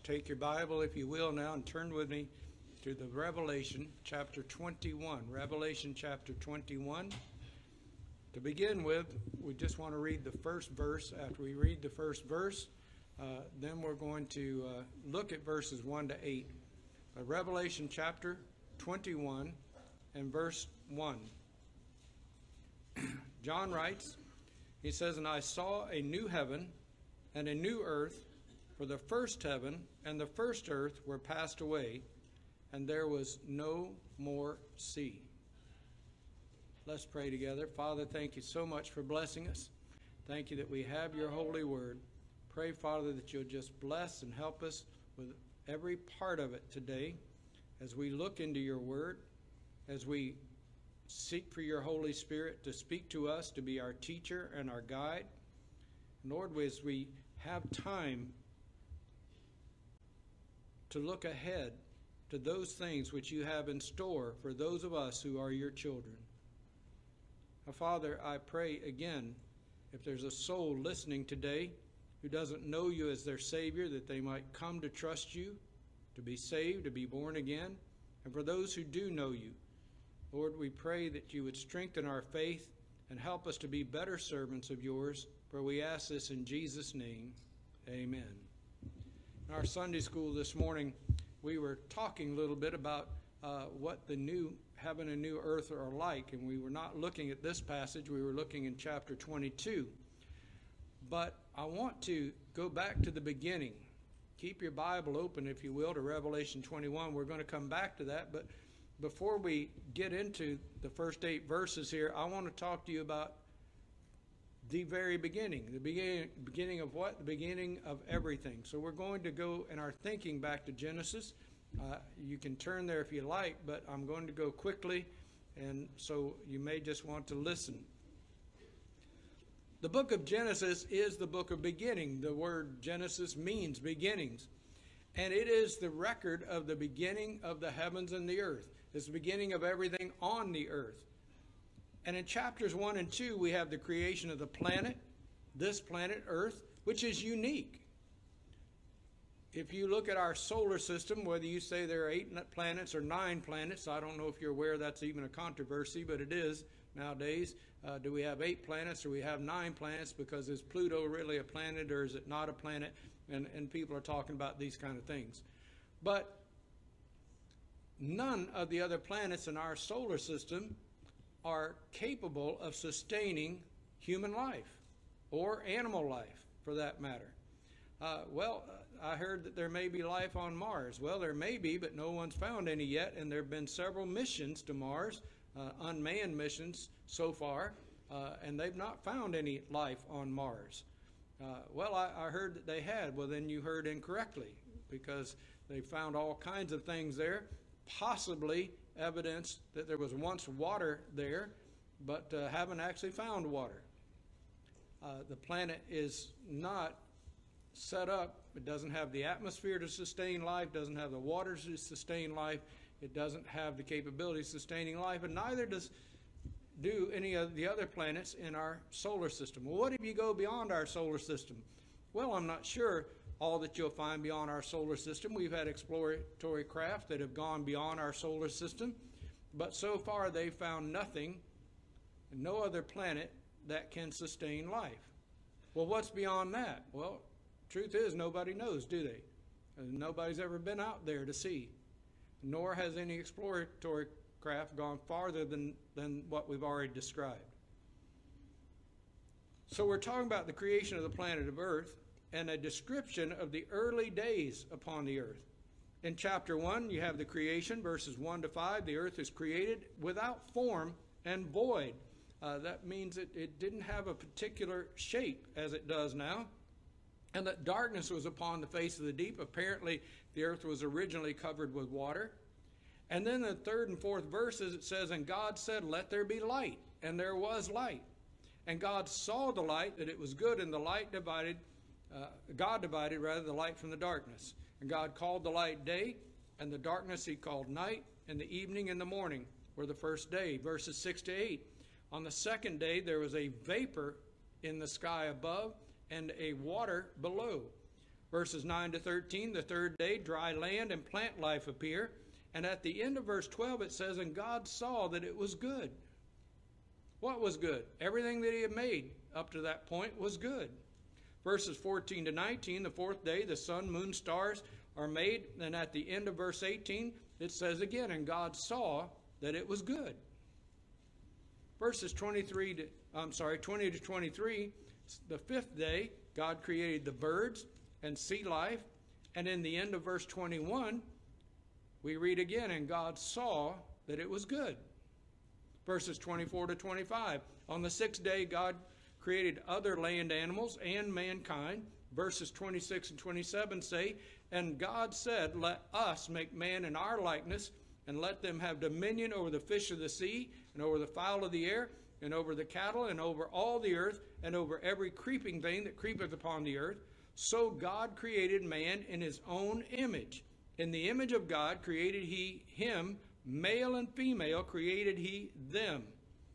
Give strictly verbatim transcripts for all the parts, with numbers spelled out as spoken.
take your Bible, if you will, now and turn with me to the Revelation chapter twenty-one. Revelation chapter twenty-one. To begin with, we just want to read the first verse. After we read the first verse, uh, then we're going to uh, look at verses one to eight. Uh, Revelation chapter twenty-one and verse one. John writes, he says, "And I saw a new heaven and a new earth, for the first heaven and the first earth were passed away, and there was no more sea." Let's pray together. Father, thank you so much for blessing us. Thank you that we have your holy word. Pray, Father, that you'll just bless and help us with every part of it today as we look into your word, as we seek for your Holy Spirit to speak to us, to be our teacher and our guide. Lord, as we have time to look ahead to those things which you have in store for those of us who are your children. Now, Father, I pray again, if there's a soul listening today who doesn't know you as their Savior, that they might come to trust you, to be saved, to be born again. And for those who do know you, Lord, we pray that you would strengthen our faith and help us to be better servants of yours, for we ask this in Jesus' name. Amen. In our Sunday school this morning, we were talking a little bit about uh, what the new heaven and new earth are like, and we were not looking at this passage. We were looking in chapter twenty-two. But I want to go back to the beginning. Keep your Bible open, if you will, to Revelation twenty-one. We're going to come back to that, but before we get into the first eight verses here, I want to talk to you about the very beginning. The beginning, beginning of what? The beginning of everything. So we're going to go in our thinking back to Genesis. Uh, you can turn there if you like, but I'm going to go quickly, and so you may just want to listen. The book of Genesis is the book of beginning. The word Genesis means beginnings. And it is the record of the beginning of the heavens and the earth. It's the beginning of everything on the earth. And in chapters one and two, we have the creation of the planet, this planet Earth, which is unique. If you look at our solar system, whether you say there are eight planets or nine planets, I don't know if you're aware that's even a controversy, but it is nowadays. Uh, do we have eight planets or we have nine planets? Because is Pluto really a planet or is it not a planet? And, and people are talking about these kind of things. But none of the other planets in our solar system are capable of sustaining human life or animal life, for that matter. Uh, well, I heard that there may be life on Mars. Well, there may be, but no one's found any yet, and there have been several missions to Mars, uh, unmanned missions so far, uh, and they've not found any life on Mars. Uh, well, I, I heard that they had. Well, then you heard incorrectly, because they found all kinds of things there, possibly evidence that there was once water there, but uh, haven't actually found water. Uh, the planet is not set up. It doesn't have the atmosphere to sustain life, doesn't have the water to sustain life, it doesn't have the capability of sustaining life, and neither does do any of the other planets in our solar system. Well, what if you go beyond our solar system? Well, I'm not sure all that you'll find beyond our solar system. We've had exploratory craft that have gone beyond our solar system, but so far they've found nothing, no other planet that can sustain life. Well, what's beyond that? Well, truth is, nobody knows, do they? Nobody's ever been out there to see, nor has any exploratory craft gone farther than, than what we've already described. So we're talking about the creation of the planet of Earth and a description of the early days upon the earth. In chapter one, you have the creation, verses one to five. The earth is created without form and void. Uh, that means it, it didn't have a particular shape as it does now. And that darkness was upon the face of the deep. Apparently, the earth was originally covered with water. And then the third and fourth verses, it says, "And God said, let there be light. And there was light. And God saw the light, that it was good, and the light divided, uh, God divided, rather, the light from the darkness. And God called the light day, and the darkness he called night, and the evening and the morning were the first day." Verses six to eight. "On the second day there was a vapor in the sky above, and a water below." Verses nine to thirteen, the third day, dry land and plant life appear. And at the end of verse twelve, it says, and God saw that it was good. What was good? Everything that he had made up to that point was good. Verses fourteen to nineteen, the fourth day, the sun, moon, stars are made. And at the end of verse eighteen, it says again, and God saw that it was good. Verses twenty-three to, I'm sorry, twenty to twenty-three, the fifth day, God created the birds and sea life. And in the end of verse twenty-one, we read again, and God saw that it was good. Verses twenty-four to twenty-five, on the sixth day, God created other land animals and mankind. Verses twenty-six and twenty-seven say, and God said, let us make man in our likeness, and let them have dominion over the fish of the sea, and over the fowl of the air, and over the cattle, and over all the earth, and over every creeping thing that creepeth upon the earth. So God created man in his own image. In the image of God created he him, male and female created he them.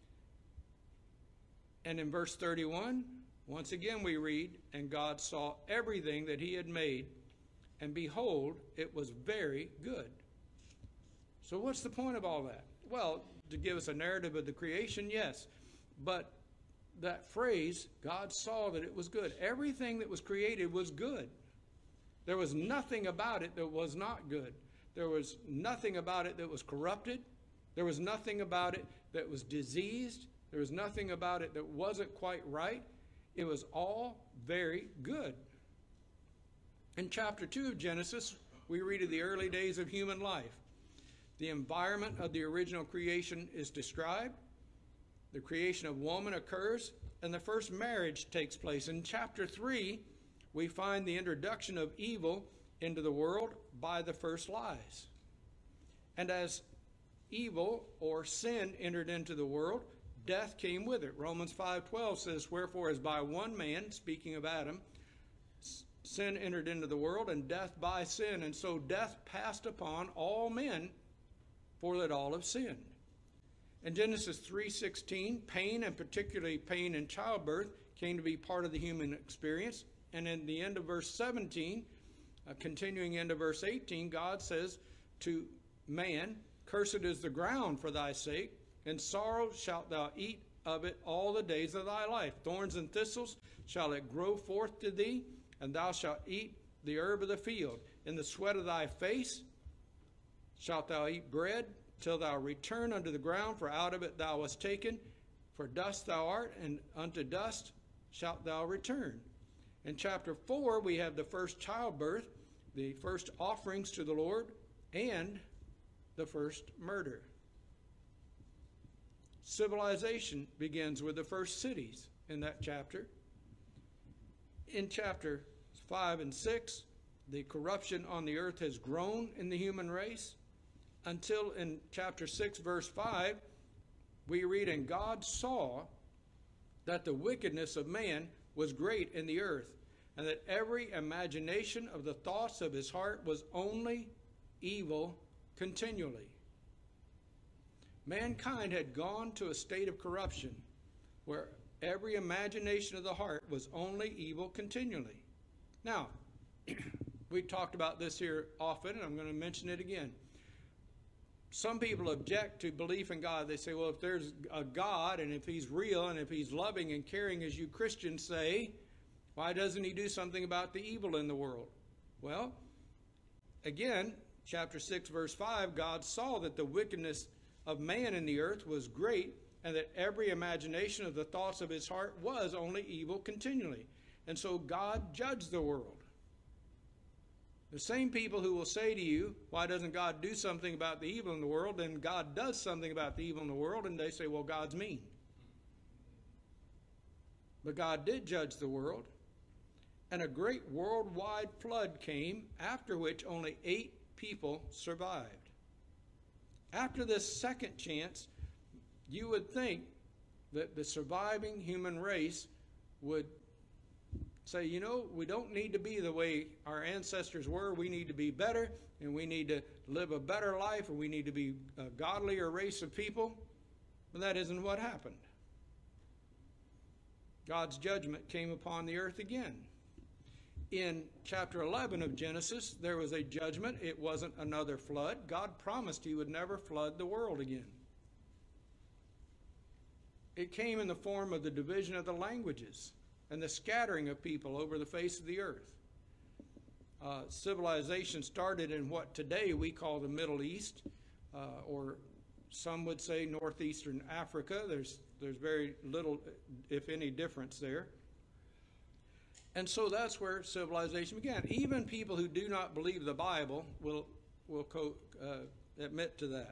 And in verse thirty-one, once again we read, and God saw everything that he had made, and behold, it was very good. So what's the point of all that? Well, to give us a narrative of the creation, yes. But that phrase, God saw that it was good. Everything that was created was good. There was nothing about it that was not good. There was nothing about it that was corrupted. There was nothing about it that was diseased. There was nothing about it that wasn't quite right. It was all very good. In chapter two of Genesis, we read of the early days of human life. The environment of the original creation is described. The creation of woman occurs, and the first marriage takes place. In chapter three, we find the introduction of evil into the world by the first lies. And as evil or sin entered into the world, death came with it. Romans five twelve says, wherefore as by one man, speaking of Adam, sin entered into the world, and death by sin. And so death passed upon all men, for that all have sinned. In Genesis three sixteen, pain, and particularly pain in childbirth, came to be part of the human experience. And in the end of verse seventeen, uh, continuing into verse eighteen, God says to man, cursed is the ground for thy sake, and sorrow shalt thou eat of it all the days of thy life. Thorns and thistles shall it grow forth to thee, and thou shalt eat the herb of the field. In the sweat of thy face shalt thou eat bread, till thou return unto the ground, for out of it thou wast taken. For dust thou art, and unto dust shalt thou return. In chapter four, we have the first childbirth, the first offerings to the Lord, and the first murder. Civilization begins with the first cities in that chapter. In chapter five and six, the corruption on the earth has grown in the human race, until in chapter six, verse five, we read, and God saw that the wickedness of man was great in the earth, and that every imagination of the thoughts of his heart was only evil continually. Mankind had gone to a state of corruption where every imagination of the heart was only evil continually. Now, we talked about this here often, and I'm going to mention it again. Some people object to belief in God. They say, well, if there's a God, and if he's real, and if he's loving and caring as you Christians say, why doesn't he do something about the evil in the world? Well, again, chapter six, verse five, God saw that the wickedness of man in the earth was great, and that every imagination of the thoughts of his heart was only evil continually. And so God judged the world. The same people who will say to you, why doesn't God do something about the evil in the world? Then God does something about the evil in the world, and they say, well, God's mean. But God did judge the world, and a great worldwide flood came, after which only eight people survived. After this second chance, you would think that the surviving human race would say, you know, we don't need to be the way our ancestors were. We need to be better, and we need to live a better life, and we need to be a godlier race of people. But that isn't what happened. God's judgment came upon the earth again. in chapter eleven of Genesis, there was a judgment. It wasn't another flood. God promised he would never flood the world again. It came in the form of the division of the languages and the scattering of people over the face of the earth. Uh, civilization started in what today we call the Middle East, uh, or some would say northeastern Africa. There's, there's very little, if any, difference there. And so that's where civilization began. Even people who do not believe the Bible will, will co- uh, admit to that.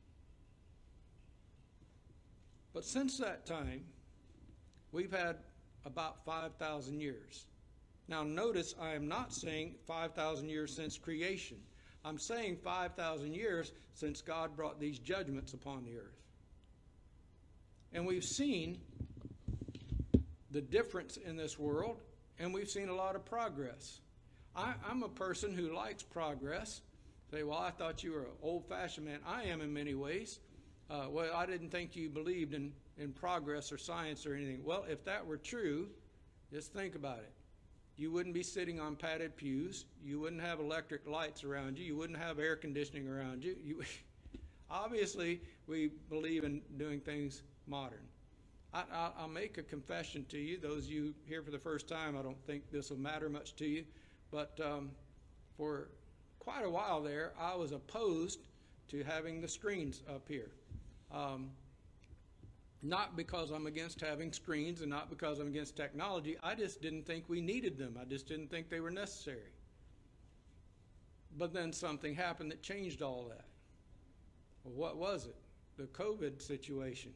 But since that time, we've had about five thousand years. Now notice, I am not saying five thousand years since creation. I'm saying five thousand years since God brought these judgments upon the earth. And we've seen the difference in this world, and we've seen a lot of progress. I, I'm a person who likes progress. Say, well, I thought you were an old-fashioned man. I am in many ways. Uh, well, I didn't think you believed in, in progress or science or anything. Well, if that were true, just think about it. You wouldn't be sitting on padded pews. You wouldn't have electric lights around you. You wouldn't have air conditioning around you. you obviously, we believe in doing things modern. I, I, I'll make a confession to you. Those of you here for the first time, I don't think this will matter much to you. But um, for quite a while there, I was opposed to having the screens up here. Um, not because I'm against having screens and not because I'm against technology. I just didn't think we needed them. I just didn't think they were necessary. But then something happened that changed all that. Well, what was it? The COVID situation.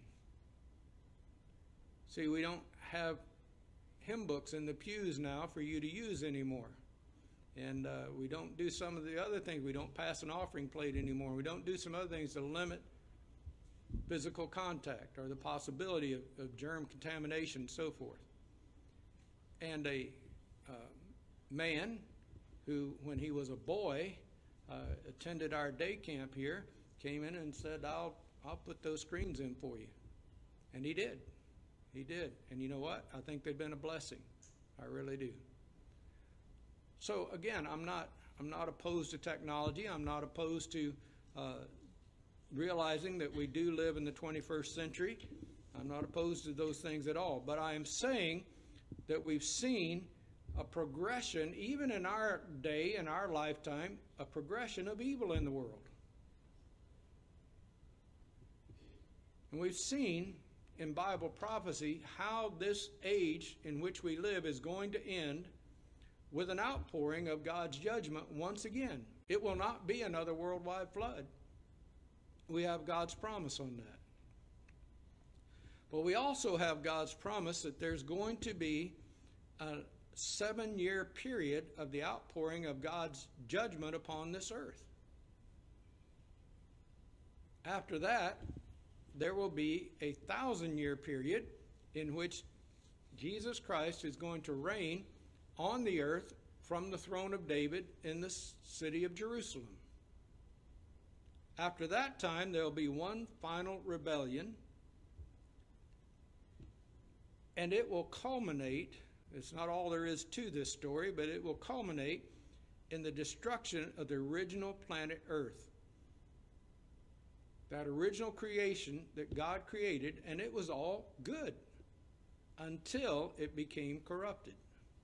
See, we don't have hymn books in the pews now for you to use anymore. And uh, we don't do some of the other things. We don't pass an offering plate anymore. We don't do some other things to limit physical contact or the possibility of, of germ contamination and so forth. And a uh, man who, when he was a boy, uh, attended our day camp here, came in and said, I'll, I'll put those screens in for you. And he did. He did. And you know what? I think they've been a blessing. I really do. So again, I'm not, I'm not opposed to technology. I'm not opposed to uh, realizing that we do live in the twenty-first century. I'm not opposed to those things at all. But I am saying that we've seen a progression, even in our day, in our lifetime, a progression of evil in the world. And we've seen in Bible prophecy how this age in which we live is going to end with an outpouring of God's judgment once again. It will not be another worldwide flood. We have God's promise on that. But we also have God's promise that there's going to be a seven-year period of the outpouring of God's judgment upon this earth. After that, there will be a thousand-year period in which Jesus Christ is going to reign on the earth from the throne of David in the city of Jerusalem. After that time, there will be one final rebellion, and it will culminate, it's not all there is to this story, but it will culminate in the destruction of the original planet Earth. That original creation that God created, and it was all good until it became corrupted.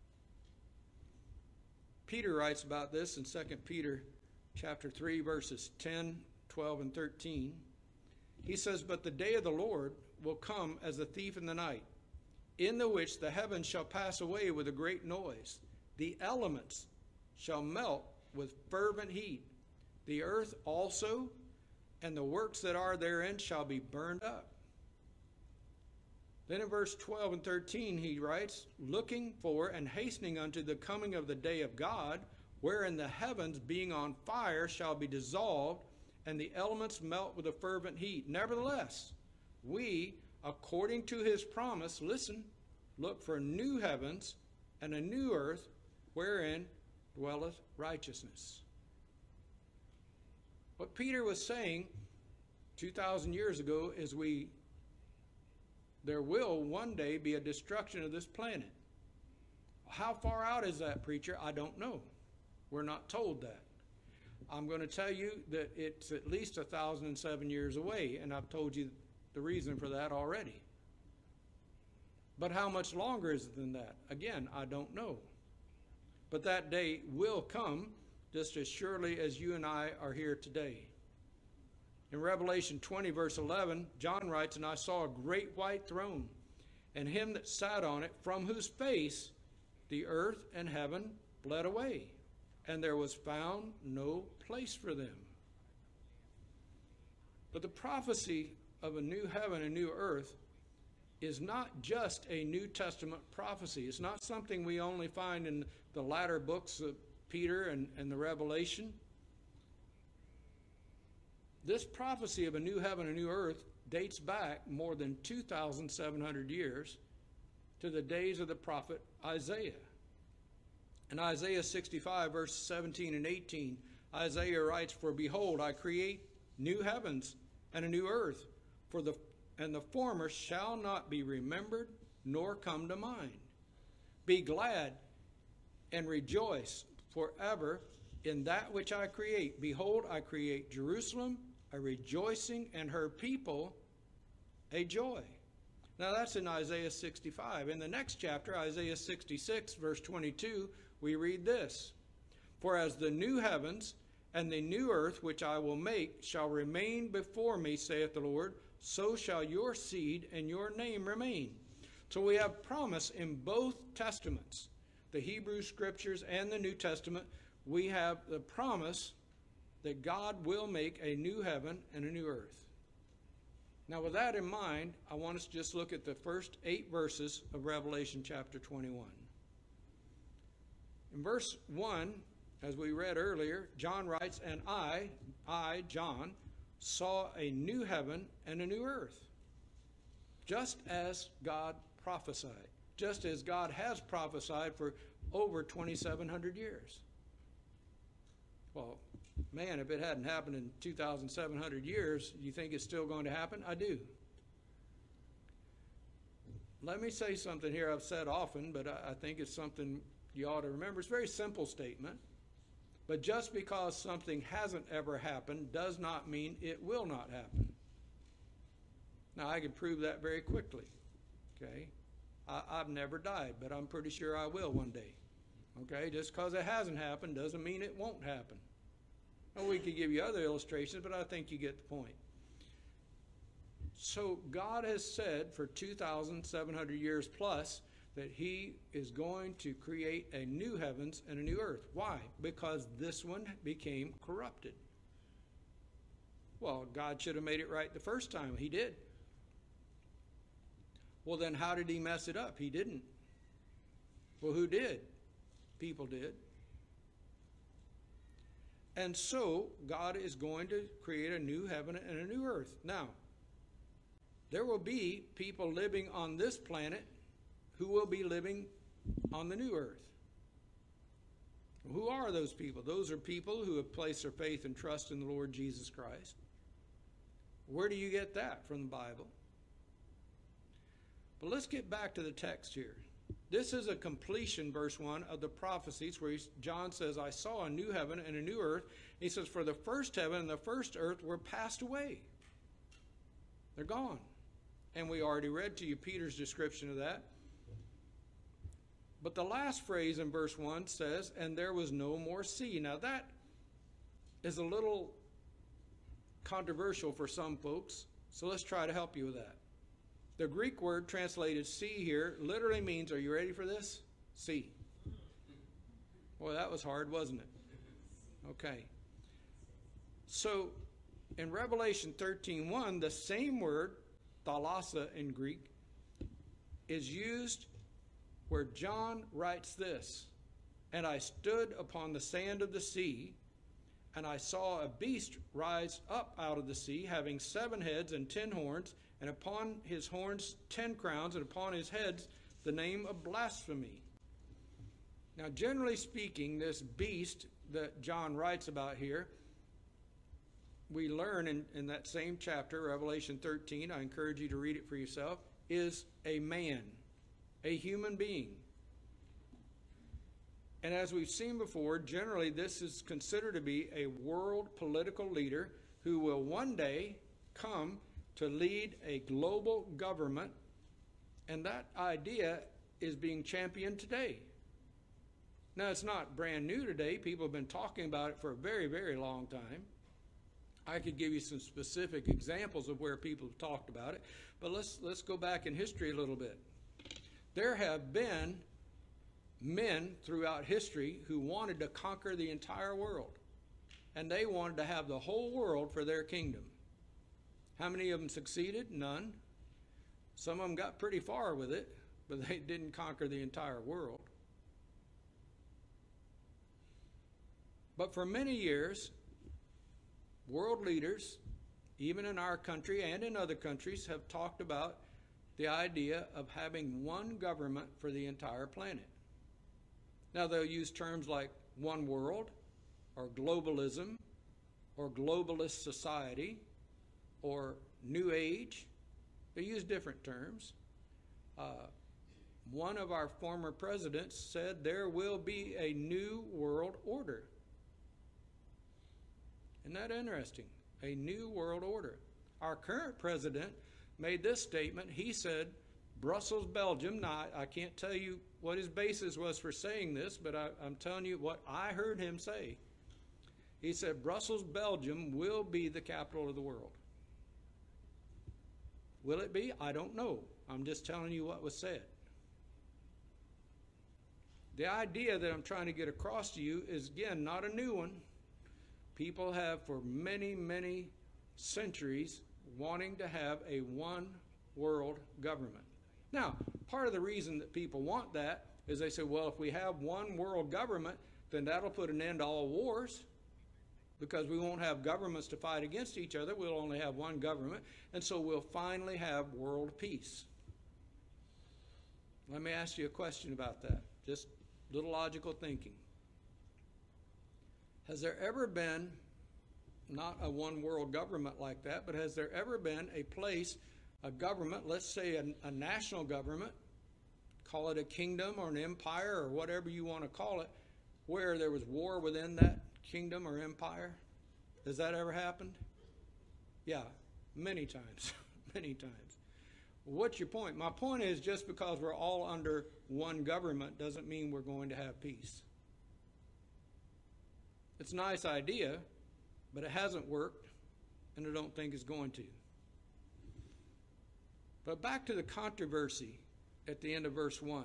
Peter writes about this in Second Peter chapter three, verses ten, twelve, and thirteen. He says, "But the day of the Lord will come as a thief in the night, in the which the heavens shall pass away with a great noise. The elements shall melt with fervent heat. The earth also and the works that are therein shall be burned up." Then in verse twelve and thirteen he writes, "Looking for and hastening unto the coming of the day of God, wherein the heavens being on fire shall be dissolved, and the elements melt with a fervent heat. Nevertheless, we, according to his promise," listen, "look for new heavens and a new earth, wherein dwelleth righteousness." What Peter was saying two thousand years ago is we there will one day be a destruction of this planet. How far out is that, preacher? I don't know. We're not told that. I'm going to tell you that it's at least one thousand seven years away, and I've told you the reason for that already. But how much longer is it than that? Again, I don't know. But that day will come just as surely as you and I are here today. In Revelation twenty, verse eleven, John writes, "And I saw a great white throne, and him that sat on it, from whose face the earth and heaven fled away, and there was found no place for them." But the prophecy of a new heaven and new earth is not just a New Testament prophecy. It's not something we only find in the latter books of Peter and, and the Revelation. This prophecy of a new heaven and new earth dates back more than two thousand seven hundred years to the days of the prophet Isaiah. In Isaiah sixty-five, verse seventeen and eighteen, Isaiah writes, "For behold, I create new heavens and a new earth, for the and the former shall not be remembered, nor come to mind. Be glad and rejoice forever in that which I create. Behold, I create Jerusalem a rejoicing, and her people a joy." Now that's in Isaiah sixty-five. In the next chapter, Isaiah sixty-six, verse twenty-two, we read this: "For as the new heavens and the new earth which I will make shall remain before me, saith the Lord, so shall your seed and your name remain." So we have promise in both testaments, the Hebrew Scriptures and the New Testament. We have the promise that God will make a new heaven and a new earth. Now with that in mind, I want us to just look at the first eight verses of Revelation chapter twenty-one. In verse one, as we read earlier, John writes, "And I, I, John, saw a new heaven and a new earth," just as God prophesied, just as God has prophesied for over twenty-seven hundred years. Well, man, if it hadn't happened in two thousand seven hundred years, you think it's still going to happen? I do. Let me say something here I've said often, but I think it's something you ought to remember. It's a very simple statement. But just because something hasn't ever happened does not mean it will not happen. Now, I can prove that very quickly. Okay? I, I've never died, but I'm pretty sure I will one day. Okay? Just because it hasn't happened doesn't mean it won't happen. Well, we could give you other illustrations, but I think you get the point. So God has said for two thousand seven hundred years plus that he is going to create a new heavens and a new earth. Why? Because this one became corrupted. Well, God should have made it right the first time. He did. Well, then how did he mess it up? He didn't. Well, who did? People did. And so God is going to create a new heaven and a new earth. Now, there will be people living on this planet who will be living on the new earth. Who are those people? Those are people who have placed their faith and trust in the Lord Jesus Christ. Where do you get that? From the Bible. But let's get back to the text here. This is a completion, verse one, of the prophecies where John says, "I saw a new heaven and a new earth." He says, "For the first heaven and the first earth were passed away." They're gone. And we already read to you Peter's description of that. But the last phrase in verse one says, "And there was no more sea." Now that is a little controversial for some folks, so let's try to help you with that. The Greek word translated sea here literally means, are you ready for this? Sea. Boy, that was hard, wasn't it? Okay. So in Revelation thirteen one, the same word, thalassa in Greek, is used where John writes this: "And I stood upon the sand of the sea, and I saw a beast rise up out of the sea, having seven heads and ten horns, and upon his horns ten crowns, and upon his heads the name of blasphemy." Now, generally speaking, this beast that John writes about here, we learn in, in that same chapter, Revelation thirteen, I encourage you to read it for yourself, is a man, a human being. And as we've seen before, generally this is considered to be a world political leader who will one day come to lead a global government, and that idea is being championed today. Now, it's not brand new today. People have been talking about it for a very, very long time. I could give you some specific examples of where people have talked about it, but let's let's go back in history a little bit. There have been men throughout history who wanted to conquer the entire world, and they wanted to have the whole world for their kingdom. How many of them succeeded? None. Some of them got pretty far with it, but they didn't conquer the entire world. But for many years, world leaders, even in our country and in other countries, have talked about the idea of having one government for the entire planet. Now, they'll use terms like one world, or globalism, or globalist society, or new age. They use different terms. Uh, one of our former presidents said there will be a new world order. Isn't that interesting? A new world order. Our current president made this statement. He said, Brussels, Belgium. Now, I, I can't tell you what his basis was for saying this, but I, I'm telling you what I heard him say. He said, Brussels, Belgium will be the capital of the world. Will it be? I don't know. I'm just telling you what was said. The idea that I'm trying to get across to you is, again, not a new one. People have for many, many centuries wanting to have a one world government. Now, part of the reason that people want that is they say, well, if we have one world government, then that'll put an end to all wars, because we won't have governments to fight against each other. We'll only have one government, and so we'll finally have world peace. Let me ask you a question about that. Just little logical thinking. Has there ever been, not a one world government like that, but has there ever been a place, a government, let's say a, a national government, call it a kingdom or an empire or whatever you want to call it, where there was war within that kingdom or empire? Has that ever happened? Yeah, many times, many times. What's your point? My point is, just because we're all under one government doesn't mean we're going to have peace. It's a nice idea, but it hasn't worked, and I don't think it's going to. But back to the controversy at the end of verse one.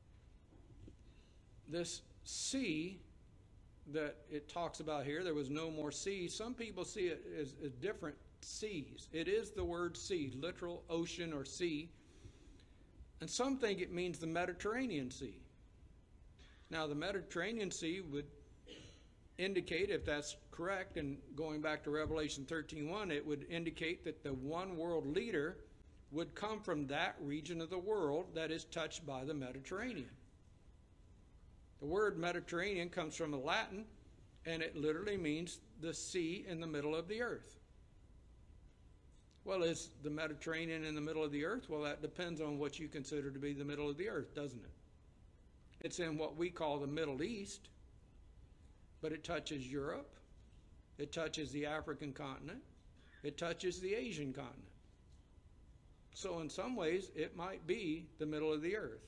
This sea that it talks about here, there was no more sea. Some people see it as, as different seas. It is the word sea, literal ocean or sea. And some think it means the Mediterranean Sea. Now, the Mediterranean Sea would indicate, if that's correct, and going back to Revelation thirteen one, it would indicate that the one world leader would come from that region of the world that is touched by the Mediterranean. The word Mediterranean comes from the Latin, and it literally means the sea in the middle of the earth. Well, is the Mediterranean in the middle of the earth? Well, that depends on what you consider to be the middle of the earth, doesn't it? It's in what we call the Middle East, but it touches Europe, it touches the African continent, it touches the Asian continent. So in some ways, it might be the middle of the earth.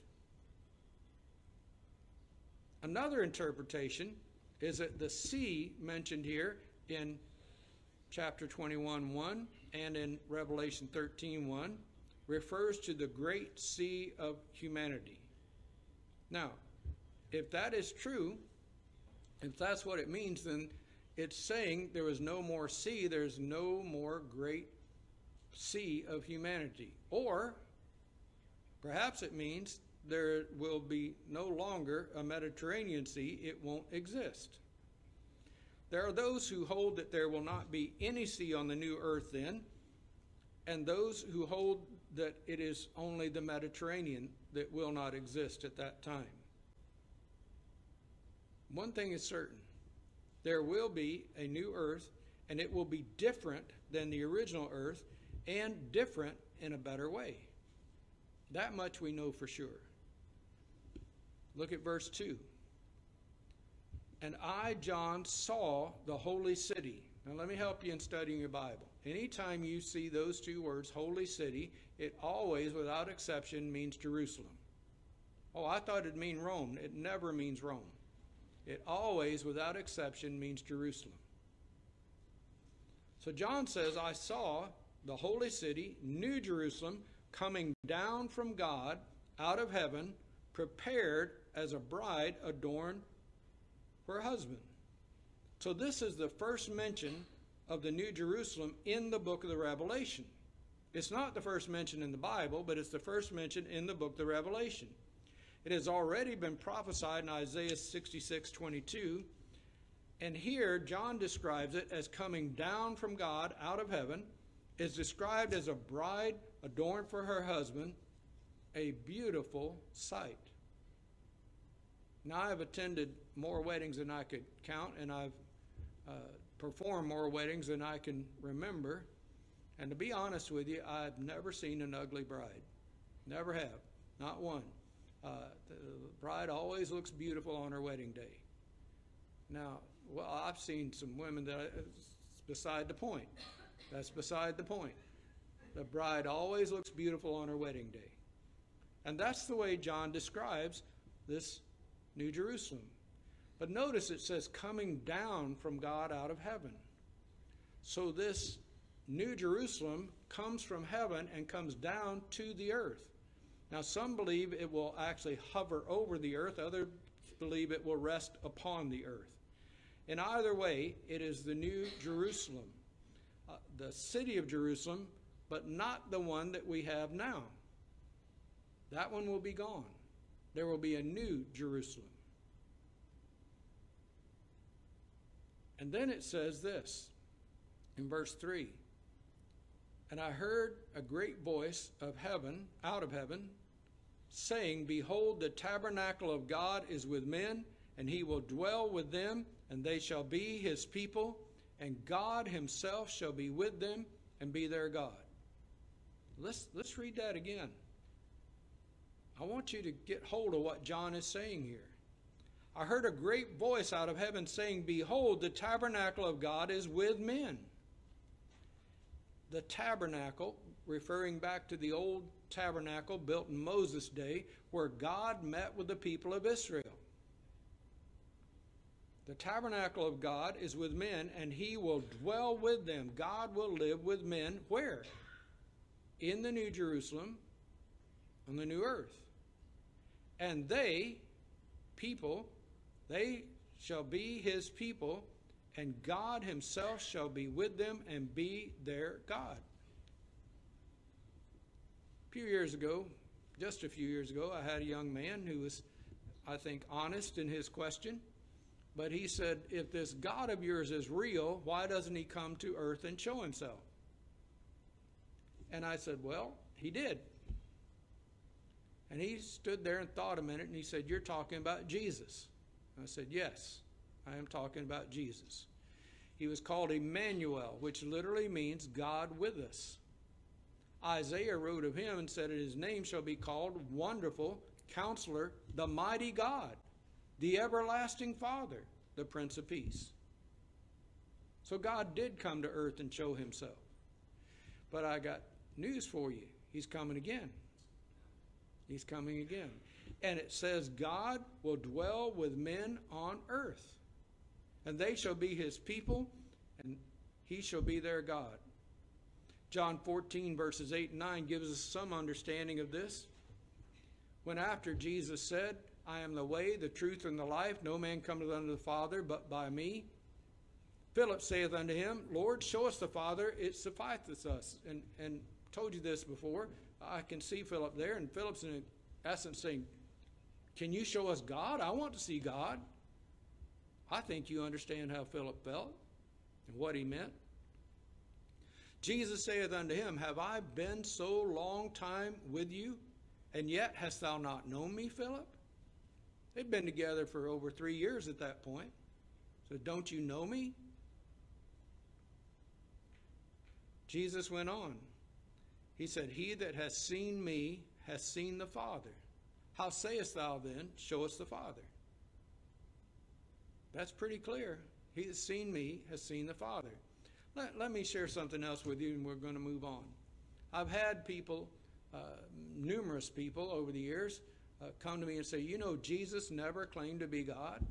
Another interpretation is that the sea mentioned here in chapter twenty-one one and in Revelation thirteen one refers to the great sea of humanity. Now, if that is true, if that's what it means, then it's saying there is no more sea, there's no more great sea of humanity. Or perhaps it means there will be no longer a Mediterranean Sea, it won't exist. There are those who hold that there will not be any sea on the new earth then, and those who hold that it is only the Mediterranean that will not exist at that time. One thing is certain, there will be a new earth, and it will be different than the original earth, and different in a better way. That much we know for sure. Look at verse two. And I, John, saw the holy city. Now let me help you in studying your Bible. Anytime you see those two words, holy city, it always, without exception, means Jerusalem. Oh, I thought it'd mean Rome. It never means Rome. It always, without exception, means Jerusalem. So John says, I saw the holy city, New Jerusalem, coming down from God out of heaven, prepared as a bride adorned for her husband. So this is the first mention of the New Jerusalem in the book of the Revelation. It's not the first mention in the Bible, but it's the first mention in the book of the Revelation. It has already been prophesied in Isaiah sixty-six twenty-two, and here John describes it as coming down from God out of heaven. Is described as a bride adorned for her husband, a beautiful sight. Now, I've attended more weddings than I could count, and I've uh, performed more weddings than I can remember. And to be honest with you, I've never seen an ugly bride. Never have. Not one. Uh, the bride always looks beautiful on her wedding day. Now, well, I've seen some women that it's beside the point. That's beside the point. The bride always looks beautiful on her wedding day. And that's the way John describes this New Jerusalem. But notice it says coming down from God out of heaven. So this New Jerusalem comes from heaven and comes down to the earth. Now some believe it will actually hover over the earth. Others believe it will rest upon the earth. In either way, it is the New Jerusalem. Uh, the city of Jerusalem, but not the one that we have now. That one will be gone. There will be a new Jerusalem. And then it says this in verse three. And I heard a great voice of heaven, out of heaven, saying, Behold, the tabernacle of God is with men, and he will dwell with them, and they shall be his people, and God himself shall be with them and be their God. Let's, let's read that again. I want you to get hold of what John is saying here. I heard a great voice out of heaven saying, Behold, the tabernacle of God is with men. The tabernacle, referring back to the old tabernacle built in Moses' day, where God met with the people of Israel. The tabernacle of God is with men, and he will dwell with them. God will live with men where? In the New Jerusalem, on the new earth. And they, people, they shall be his people, and God himself shall be with them and be their God. A few years ago, just a few years ago, I had a young man who was, I think, honest in his question. But he said, if this God of yours is real, why doesn't he come to earth and show himself? And I said, well, he did. And he stood there and thought a minute, and he said, you're talking about Jesus. I said, yes, I am talking about Jesus. He was called Emmanuel, which literally means God with us. Isaiah wrote of him and said, his name shall be called Wonderful Counselor, the Mighty God, the Everlasting Father, the Prince of Peace. So God did come to earth and show himself. But I got news for you. He's coming again. He's coming again. And it says God will dwell with men on earth. And they shall be his people, and he shall be their God. John fourteen, verses eight and nine gives us some understanding of this. When after Jesus said, I am the way, the truth, and the life, no man cometh unto the Father but by me. Philip saith unto him, Lord, show us the Father, it sufficeth us. And, and told you this before. I can see Philip there, and Philip's in essence saying, can you show us God? I want to see God. I think you understand how Philip felt and what he meant. Jesus saith unto him, have I been so long time with you, and yet hast thou not known me, Philip? They'd been together for over three years at that point. So don't you know me? Jesus went on. He said, he that has seen me has seen the Father. How sayest thou then, show us the Father? That's pretty clear. He has seen me, has seen the Father. Let, let me share something else with you, and we're going to move on. I've had people, uh, numerous people over the years, uh, come to me and say, you know, Jesus never claimed to be God.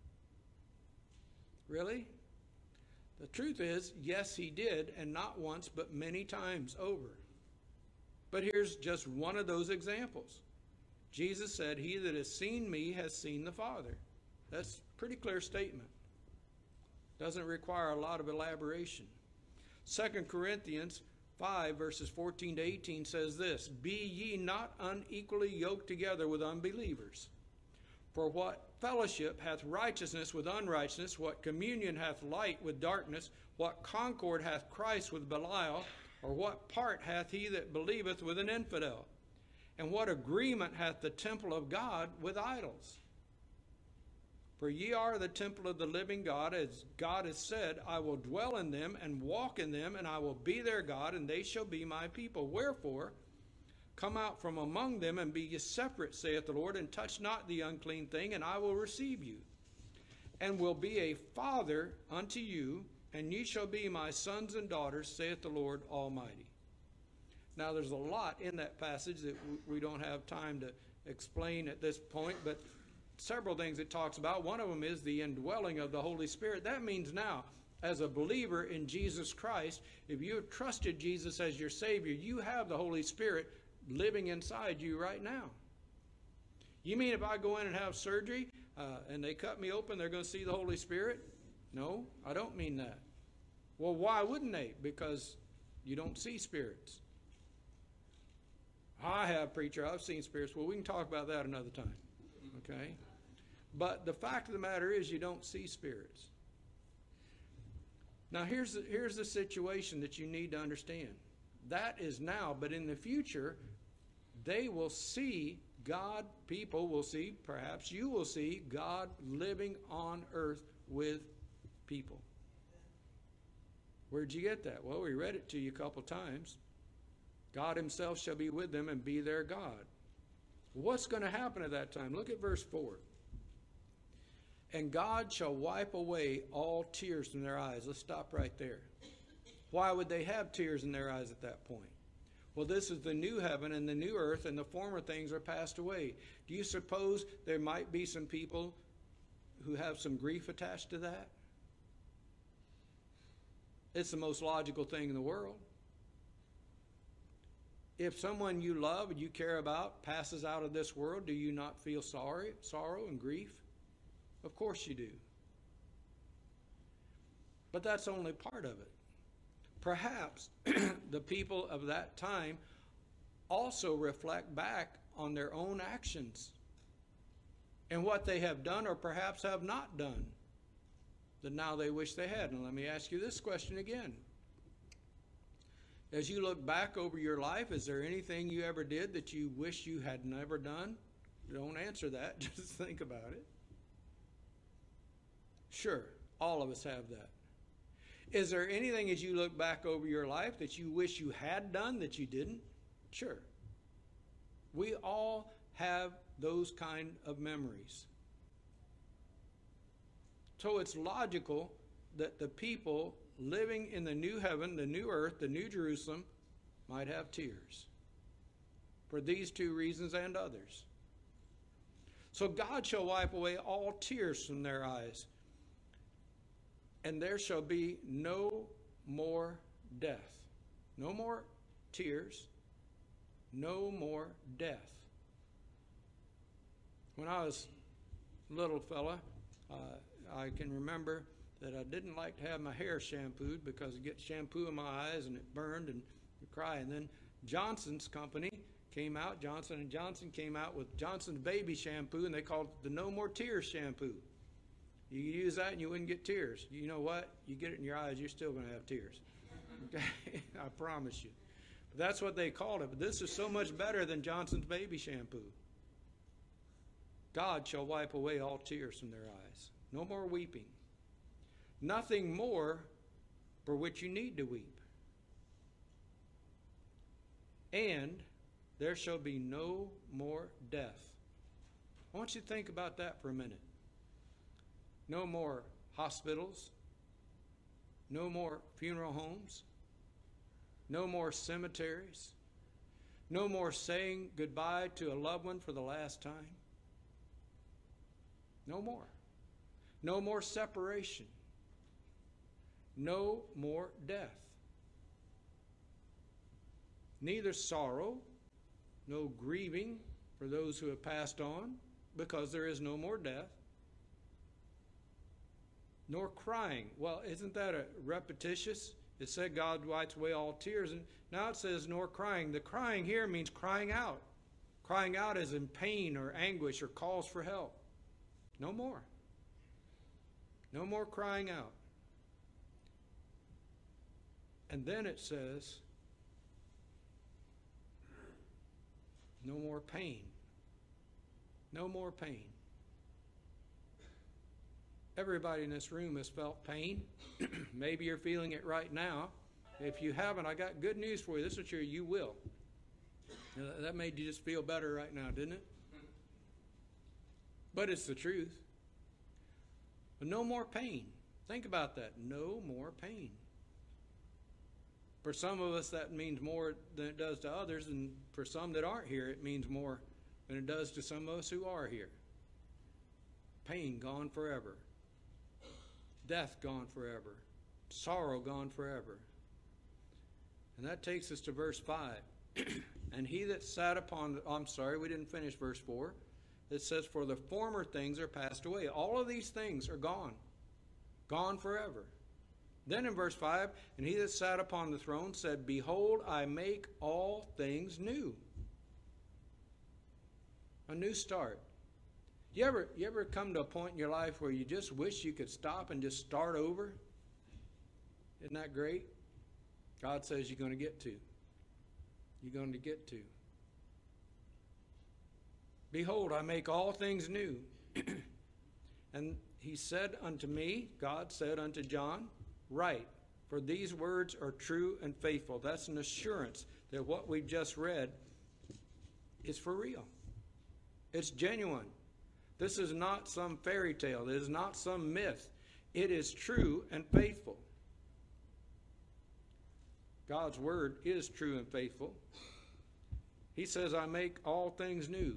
Really? The truth is, yes, he did, and not once, but many times over. But here's just one of those examples. Jesus said, he that has seen me has seen the Father. That's a pretty clear statement. Doesn't require a lot of elaboration. Second Corinthians five, verses fourteen to eighteen says this, be ye not unequally yoked together with unbelievers. For what fellowship hath righteousness with unrighteousness? What communion hath light with darkness? What concord hath Christ with Belial? Or what part hath he that believeth with an infidel? And what agreement hath the temple of God with idols? For ye are the temple of the living God, as God has said, I will dwell in them and walk in them, and I will be their God, and they shall be my people. Wherefore, come out from among them, and be ye separate, saith the Lord, and touch not the unclean thing, and I will receive you, and will be a father unto you, and ye shall be my sons and daughters, saith the Lord Almighty. Now, there's a lot in that passage that we don't have time to explain at this point, but several things it talks about. One of them is the indwelling of the Holy Spirit. That means now, as a believer in Jesus Christ, if you have trusted Jesus as your Savior, you have the Holy Spirit living inside you right now. You mean if I go in and have surgery uh, and they cut me open, they're going to see the Holy Spirit? No, I don't mean that. Well, why wouldn't they? Because you don't see spirits. I have, preacher, I've seen spirits. Well, we can talk about that another time. Okay? But the fact of the matter is you don't see spirits. Now here's the, here's the situation that you need to understand. That is now, but in the future, they will see God, people will see, perhaps you will see God living on earth with people. Where'd you get that? Well, we read it to you a couple times. God himself shall be with them and be their God. What's going to happen at that time? Look at verse four. And God shall wipe away all tears from their eyes. Let's stop right there. Why would they have tears in their eyes at that point? Well, this is the new heaven and the new earth, and the former things are passed away. Do you suppose there might be some people who have some grief attached to that? It's the most logical thing in the world. If someone you love and you care about passes out of this world, do you not feel sorry, sorrow and grief? Of course you do. But that's only part of it. Perhaps the people of that time also reflect back on their own actions and what they have done or perhaps have not done that now they wish they had. And let me ask you this question again. As you look back over your life, is there anything you ever did that you wish you had never done? Don't answer that. Just think about it. Sure, all of us have that. Is there anything as you look back over your life that you wish you had done that you didn't? Sure. We all have those kind of memories. So it's logical that the people living in the new heaven, the new earth, the new Jerusalem, might have tears for these two reasons and others. So God shall wipe away all tears from their eyes, and there shall be no more death. No more tears, no more death. When I was a little fella, uh, I can remember that I didn't like to have my hair shampooed because it gets shampoo in my eyes and it burned and you cry. And then Johnson's company came out, Johnson and Johnson came out with Johnson's baby shampoo, and they called it the No More Tears shampoo. You could use that and you wouldn't get tears. You know what? You get it in your eyes, you're still going to have tears. Okay? I promise you. But that's what they called it. But this is so much better than Johnson's baby shampoo. God shall wipe away all tears from their eyes. No more weeping. Nothing more for which you need to weep. And there shall be no more death. I want you to think about that for a minute. No more hospitals. No more funeral homes. No more cemeteries. No more saying goodbye to a loved one for the last time. No more. No more separation. No more death. Neither sorrow, no grieving for those who have passed on, because there is no more death. Nor crying. Well, isn't that a repetitious? It said God wipes away all tears, and now it says nor crying. The crying here means crying out. Crying out as in pain or anguish or calls for help. No more. No more crying out. And then it says, no more pain. No more pain. Everybody in this room has felt pain. Maybe you're feeling it right now. If you haven't, I got good news for you. This is your you will. Uh, that made you just feel better right now, didn't it? But it's the truth. But no more pain. Think about that. No more pain. For some of us, that means more than it does to others, and for some that aren't here, it means more than it does to some of us who are here. Pain gone forever. Death gone forever. Sorrow gone forever. And that takes us to verse five. And he that sat upon the, oh, I'm sorry, we didn't finish verse four. It says, for the former things are passed away. All of these things are gone. Gone forever. Then in verse five, and he that sat upon the throne said, behold, I make all things new. A new start. You ever, you ever come to a point in your life where you just wish you could stop and just start over? Isn't that great? God says you're going to get to. You're going to get to. Behold, I make all things new. And he said unto me, God said unto John, write, for these words are true and faithful. That's an assurance that what we've just read is for real. It's genuine. This is not some fairy tale. It is not some myth. It is true and faithful. God's word is true and faithful. He says, I make all things new.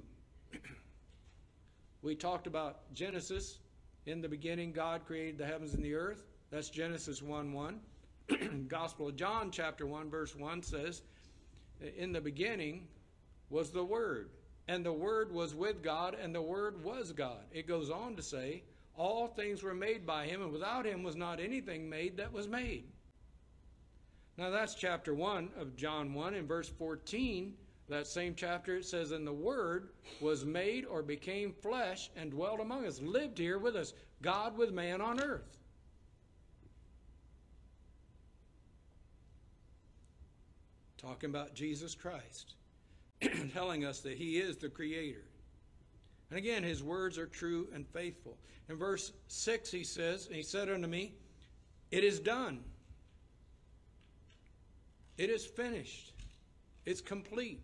We talked about Genesis. In the beginning, God created the heavens and the earth. That's Genesis one one. Gospel of John, chapter one, verse one says, in the beginning was the Word, and the Word was with God, and the Word was God. It goes on to say, all things were made by him, and without him was not anything made that was made. Now that's chapter one of John one. In verse fourteen, that same chapter, it says, and the Word was made or became flesh and dwelt among us, lived here with us, God with man on earth. Talking about Jesus Christ, telling us that he is the creator. And again, his words are true and faithful. In verse six, he says, he said unto me, it is done. It is finished. It's complete.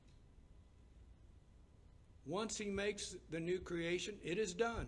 Once he makes the new creation, it is done.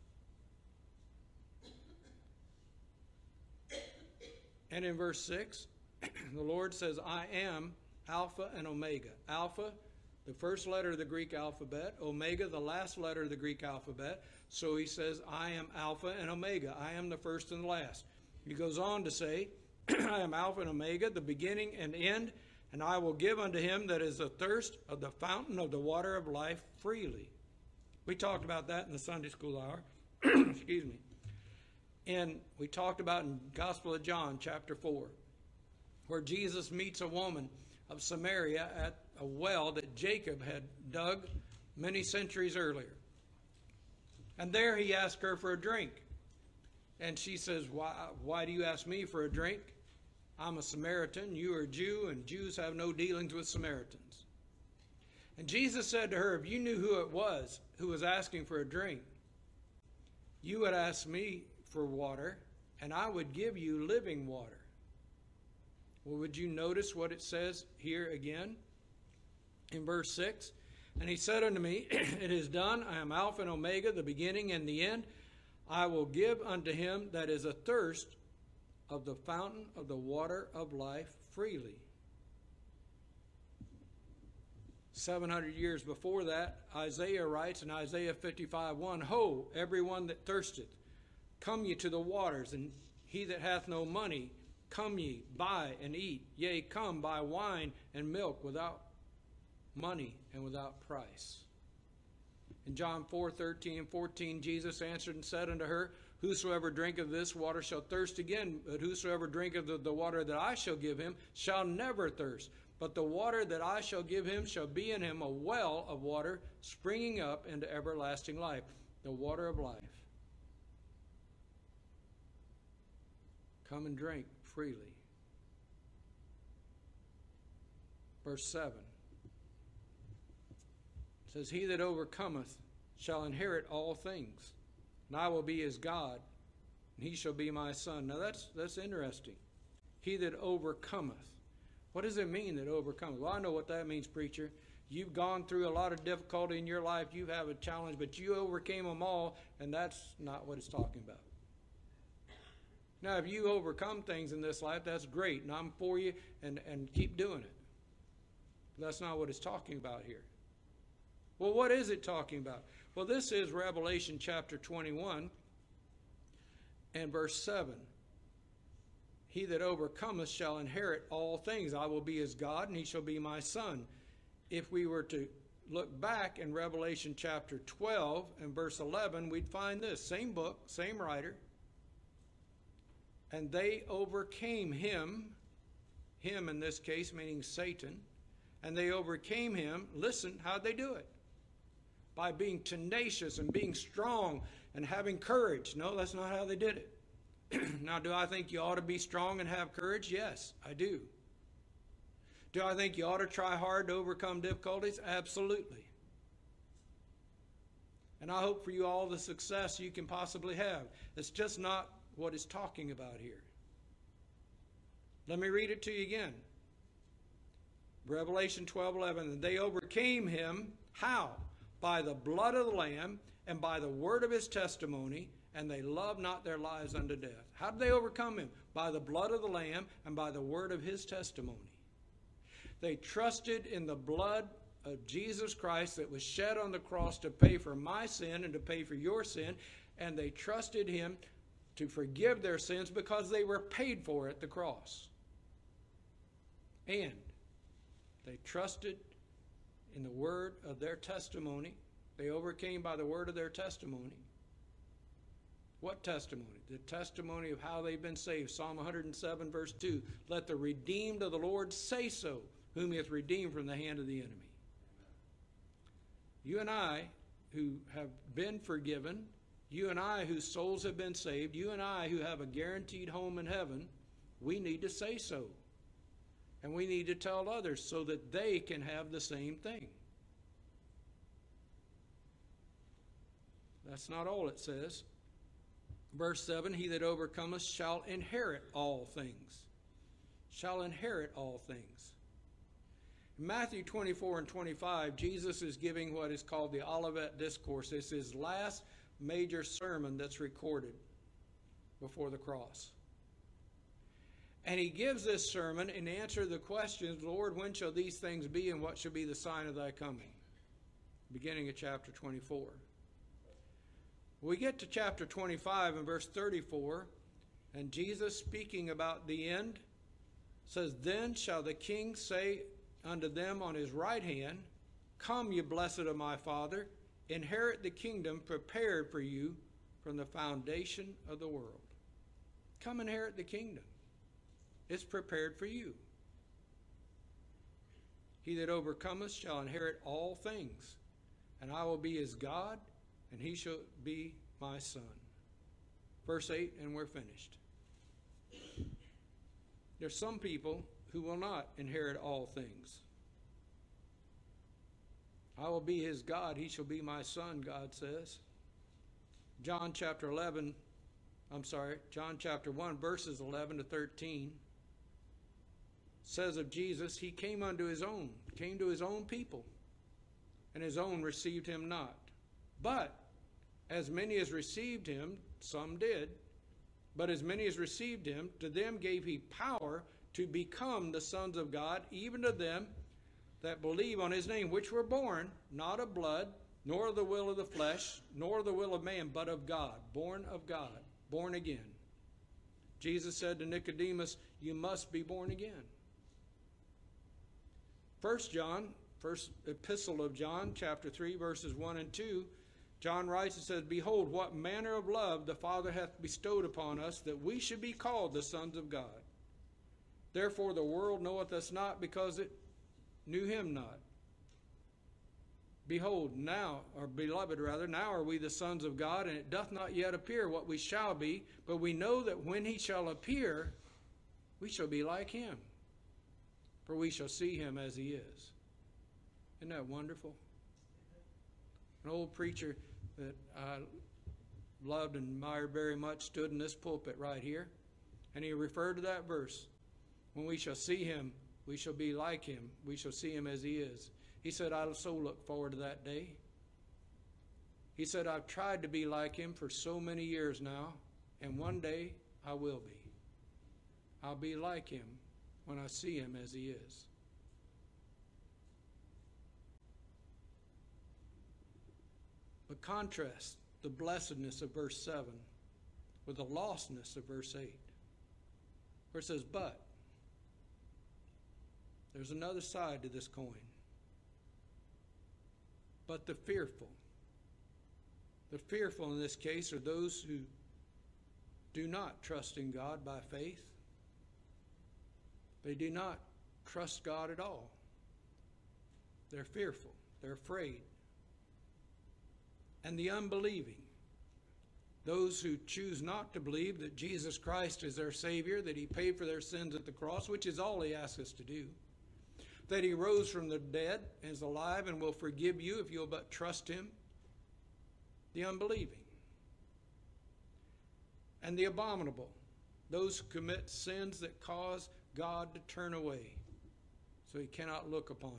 And in verse six, the Lord says, I am Alpha and Omega. Alpha, the first letter of the Greek alphabet. Omega, the last letter of the Greek alphabet. So he says, I am Alpha and Omega. I am the first and the last. He goes on to say, I am Alpha and Omega, the beginning and end, and I will give unto him that is athirst of the fountain of the water of life freely. We talked about that in the Sunday school hour. Excuse me. And we talked about in Gospel of John, chapter four, where Jesus meets a woman of Samaria at a well that Jacob had dug many centuries earlier. And there he asked her for a drink. And she says, why, why do you ask me for a drink? I'm a Samaritan, you are a Jew, and Jews have no dealings with Samaritans. And Jesus said to her, if you knew who it was who was asking for a drink, you would ask me for water, and I would give you living water. Well, would you notice what it says here again in verse six? And he said unto me, it is done. I am Alpha and Omega, the beginning and the end. I will give unto him that is athirst of the fountain of the water of life freely. seven hundred years before that, Isaiah writes in Isaiah fifty-five one, Ho, everyone that thirsteth, come ye to the waters, and he that hath no money, come ye, buy and eat. Yea, come, buy wine and milk without money and without price. In John four thirteen and fourteen, Jesus answered and said unto her, Whosoever drinketh this water shall thirst again, but whosoever drinketh of the water that I shall give him shall never thirst. But the water that I shall give him shall be in him a well of water springing up into everlasting life. The water of life. Come and drink freely. Verse seven says, He that overcometh shall inherit all things, and I will be his God, and he shall be my son. Now that's that's interesting. He that overcometh. What does it mean that overcometh? Well, I know what that means, preacher. You've gone through a lot of difficulty in your life. You have a challenge, but you overcame them all, and that's not what it's talking about. Now, if you overcome things in this life, that's great, and I'm for you, and, and keep doing it. But that's not what it's talking about here. Well, what is it talking about? Well, this is Revelation chapter twenty-one and verse seven. He that overcometh shall inherit all things. I will be his God, and he shall be my son. If we were to look back in Revelation chapter twelve and verse eleven, we'd find this. Same book, same writer. And they overcame him, him in this case meaning Satan, and they overcame him. Listen, how'd they do it? By being tenacious and being strong and having courage. No, that's not how they did it. Now, do I think you ought to be strong and have courage? Yes, I do. Do I think you ought to try hard to overcome difficulties? Absolutely. And I hope for you all the success you can possibly have. It's just not what it's talking about here. Let me read it to you again. Revelation twelve eleven. And they overcame him. How? By the blood of the Lamb and by the word of his testimony, and they loved not their lives unto death. How did they overcome him? By the blood of the Lamb and by the word of his testimony. They trusted in the blood of Jesus Christ that was shed on the cross to pay for my sin and to pay for your sin, and they trusted him to forgive their sins because they were paid for at the cross. And they trusted in the word of their testimony. They overcame by the word of their testimony. What testimony? The testimony of how they've been saved. Psalm one hundred seven verse two. Let the redeemed of the Lord say so, whom he hath redeemed from the hand of the enemy. You and I who have been forgiven, you and I whose souls have been saved, you and I who have a guaranteed home in heaven, we need to say so. And we need to tell others so that they can have the same thing. That's not all it says. Verse seven, he that overcometh shall inherit all things. Shall inherit all things. In Matthew twenty-four and twenty-five, Jesus is giving what is called the Olivet Discourse. It's his last major sermon that's recorded before the cross. And he gives this sermon in answer to the questions, Lord, when shall these things be, and what shall be the sign of thy coming? Beginning of chapter twenty-four. We get to chapter twenty-five and verse thirty-four, and Jesus, speaking about the end, says, Then shall the king say unto them on his right hand, Come, ye blessed of my Father, inherit the kingdom prepared for you from the foundation of the world. Come inherit the kingdom. It's prepared for you. He that overcometh shall inherit all things, and I will be his God, and he shall be my son. Verse eight, and we're finished. There's some people who will not inherit all things. I will be his God, he shall be my son, God says. John chapter eleven, I'm sorry, John chapter one, verses eleven to thirteen, says of Jesus, he came unto his own, came to his own people, and his own received him not. But as many as received him, Some did. But as many as received him, to them gave he power to become the sons of God, even to them that believe on his name, which were born, not of blood, nor of the will of the flesh, nor of the will of man, but of God, born of God, born again. Jesus said to Nicodemus, you must be born again. First John, first epistle of John, chapter three, verses one and two, John writes and says, behold, what manner of love the Father hath bestowed upon us, that we should be called the sons of God. Therefore the world knoweth us not, because it knew him not. Behold, now, or beloved rather, now are we the sons of God, and it doth not yet appear what we shall be, but we know that when he shall appear, we shall be like him, for we shall see him as he is. Isn't that wonderful? An old preacher that I loved and admired very much stood in this pulpit right here, and he referred to that verse. When we shall see him, we shall be like him. We shall see him as he is. He said, I so look forward to that day. He said, I've tried to be like him for so many years now, and one day I will be. I'll be like him when I see him as he is. But contrast the blessedness of verse seven with the lostness of verse eight, where it says, but. There's another side to this coin. But the fearful. The fearful in this case are those who do not trust in God by faith. They do not trust God at all. They're fearful. They're afraid. And the unbelieving. Those who choose not to believe that Jesus Christ is their Savior, that he paid for their sins at the cross, which is all he asks us to do. That he rose from the dead and is alive and will forgive you if you'll but trust him. The unbelieving. And the abominable. Those who commit sins that cause God to turn away, so he cannot look upon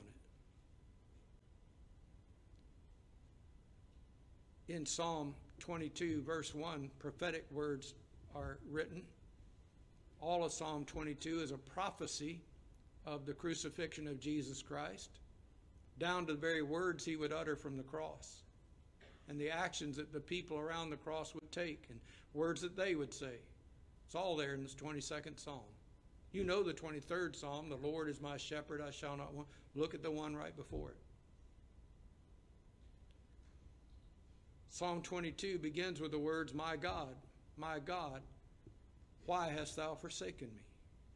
it. In Psalm twenty-two, verse one, prophetic words are written. All of Psalm twenty-two is a prophecy of the crucifixion of Jesus Christ, down to the very words he would utter from the cross, and the actions that the people around the cross would take, and words that they would say. It's all there in this twenty-second Psalm. You know the twenty-third Psalm, the Lord is my shepherd, I shall not want. Look at the one right before it. Psalm twenty-two begins with the words, my God, my God, why hast thou forsaken me?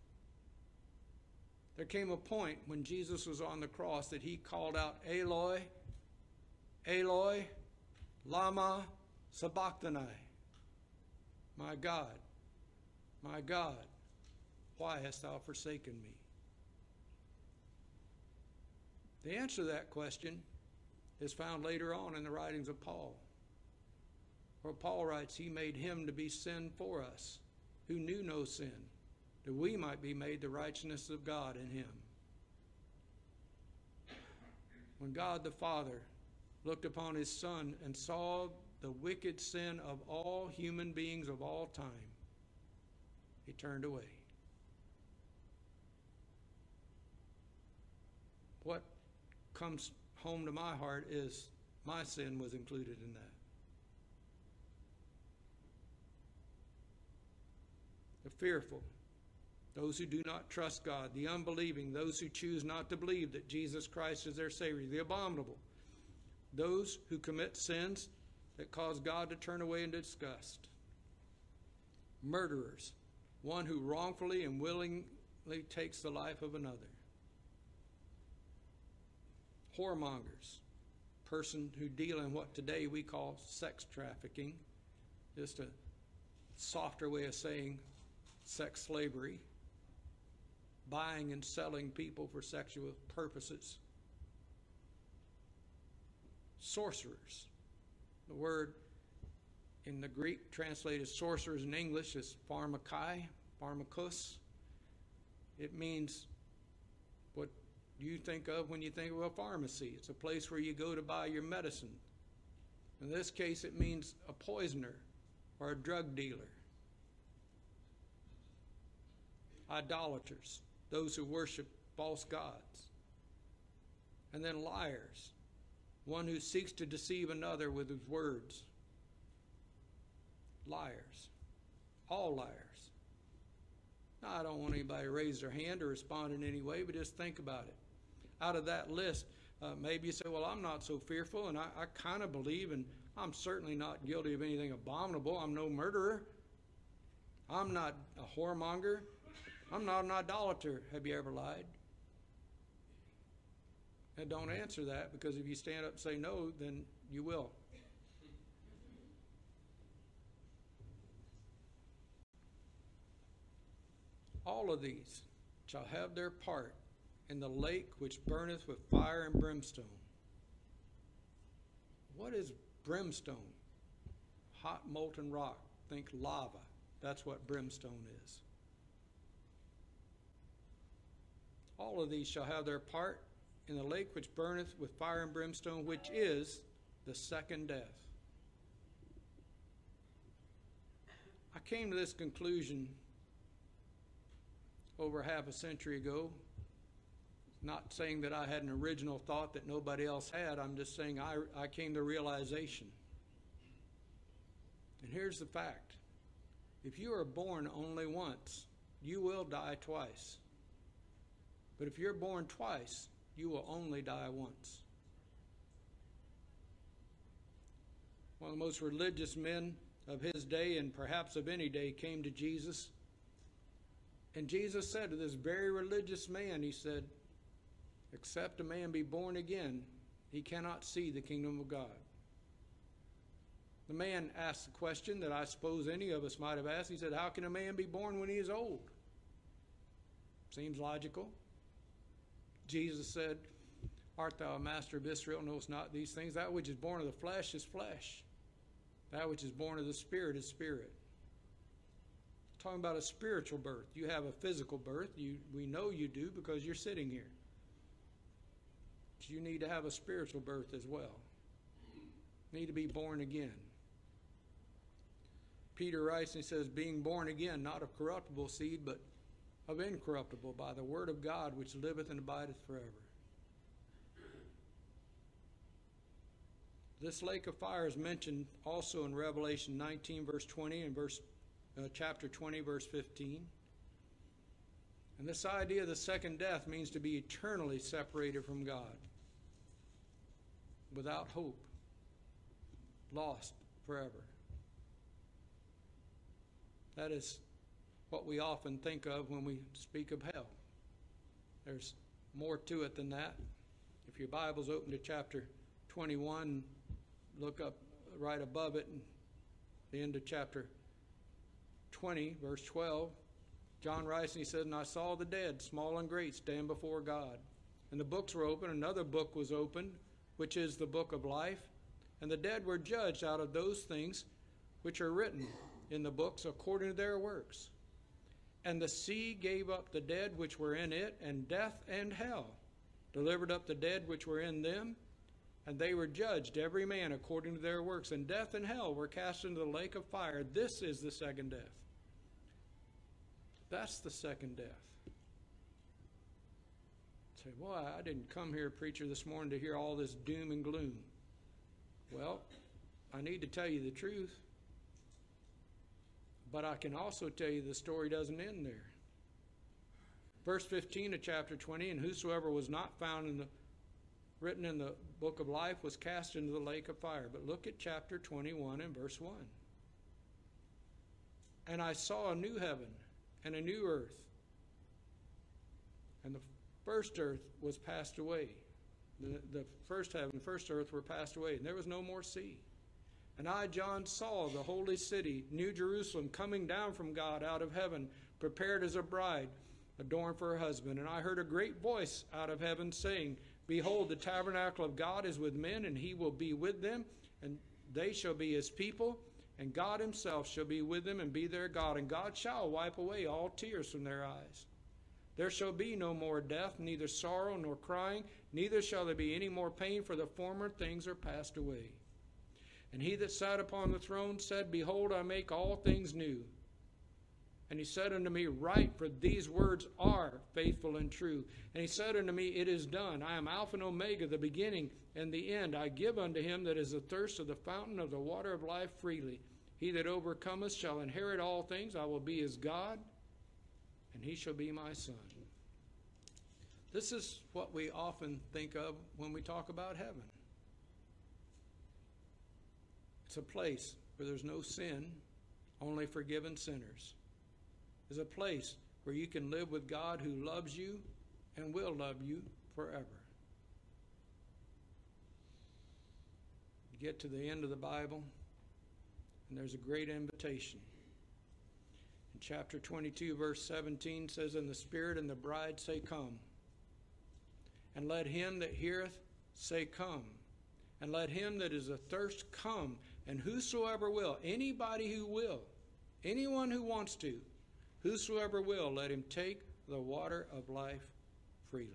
There came a point when Jesus was on the cross that he called out, Eloi, Eloi, lama sabachthani. My God, my God, why hast thou forsaken me? The answer to that question is found later on in the writings of Paul, where Paul writes, he made him to be sin for us, who knew no sin, that we might be made the righteousness of God in him. When God the Father looked upon his Son and saw the wicked sin of all human beings of all time, he turned away. What comes home to my heart is my sin was included in that. The fearful, those who do not trust God, the unbelieving, those who choose not to believe that Jesus Christ is their Savior, the abominable, those who commit sins that cause God to turn away in disgust, murderers, one who wrongfully and willingly takes the life of another, whoremongers, person who deal in what today we call sex trafficking, just a softer way of saying sex slavery, buying and selling people for sexual purposes. Sorcerers. The word in the Greek translated sorcerers in English is pharmakai, pharmakos. It means what you think of when you think of a pharmacy. It's a place where you go to buy your medicine. In this case, it means a poisoner, or a drug dealer. Idolaters, those who worship false gods. And then liars, one who seeks to deceive another with his words. Liars. All liars. Now, I don't want anybody to raise their hand or respond in any way, but just think about it. Out of that list, uh, maybe you say, well, I'm not so fearful, and I, I kind of believe, and I'm certainly not guilty of anything abominable. I'm no murderer. I'm not a whoremonger. I'm not an idolater. Have you ever lied? And don't answer that, because if you stand up and say no, then you will. All of these shall have their part in the lake which burneth with fire and brimstone. What is brimstone? Hot molten rock. Think lava. That's what brimstone is. All of these shall have their part in the lake which burneth with fire and brimstone, which is the second death. I came to this conclusion over half a century ago. Not saying that I had an original thought that nobody else had. I'm just saying I, I came to realization. And here's the fact. If you are born only once, you will die twice. But if you're born twice, you will only die once. One of the most religious men of his day, and perhaps of any day, came to Jesus. And Jesus said to this very religious man, he said, except a man be born again, he cannot see the kingdom of God. The man asked the question that I suppose any of us might have asked. He said, how can a man be born when he is old? Seems logical. Jesus said, art thou a master of Israel, knowest not these things? That which is born of the flesh is flesh. That which is born of the Spirit is spirit. Talking about a spiritual birth. You have a physical birth. You, we know you do because you're sitting here. But you need to have a spiritual birth as well. You need to be born again. Peter writes and he says, being born again, not of corruptible seed, but of incorruptible, by the word of God, which liveth and abideth forever. This lake of fire is mentioned also in Revelation nineteen, verse twenty, and verse uh, chapter twenty, verse fifteen. And this idea of the second death means to be eternally separated from God, without hope, lost forever. That is what we often think of when we speak of hell. There's more to it than that. If your Bible's open to chapter twenty-one, look up right above it, and the end of chapter twenty, verse twelve. John writes and he says, and I saw the dead, small and great, stand before God. And the books were opened. Another book was opened, which is the book of life. And the dead were judged out of those things which are written in the books according to their works. And the sea gave up the dead which were in it, and death and hell delivered up the dead which were in them, and they were judged, every man according to their works. And death and hell were cast into the lake of fire. This is the second death. That's the second death. Say, boy, I didn't come here, preacher, this morning to hear all this doom and gloom. Well, I need to tell you the truth. But I can also tell you the story doesn't end there. Verse fifteen of chapter twenty, and whosoever was not found in the written in the book of life was cast into the lake of fire. But look at chapter twenty-one and verse one. And I saw a new heaven and a new earth, and the first earth was passed away. The, the first heaven and first earth were passed away, and there was no more sea. And I, John, saw the holy city, New Jerusalem, coming down from God out of heaven, prepared as a bride, adorned for her husband. And I heard a great voice out of heaven saying, behold, the tabernacle of God is with men, and he will be with them, and they shall be his people, and God himself shall be with them and be their God. And God shall wipe away all tears from their eyes. There shall be no more death, neither sorrow nor crying, neither shall there be any more pain, for the former things are passed away. And he that sat upon the throne said, Behold, I make all things new. And he said unto me, Write, for these words are faithful and true. And he said unto me, It is done. I am Alpha and Omega, the beginning and the end. I give unto him that is athirst of the fountain of the water of life freely. He that overcometh shall inherit all things. I will be his God, and he shall be my son. This is what we often think of when we talk about heaven. It's a place where there's no sin, only forgiven sinners. It's a place where you can live with God who loves you and will love you forever. You get to the end of the Bible, and there's a great invitation. In chapter twenty-two, verse seventeen says, And the Spirit and the bride say, Come. And let him that heareth say, Come. And let him that is athirst come. And whosoever will, anybody who will, anyone who wants to, whosoever will, let him take the water of life freely.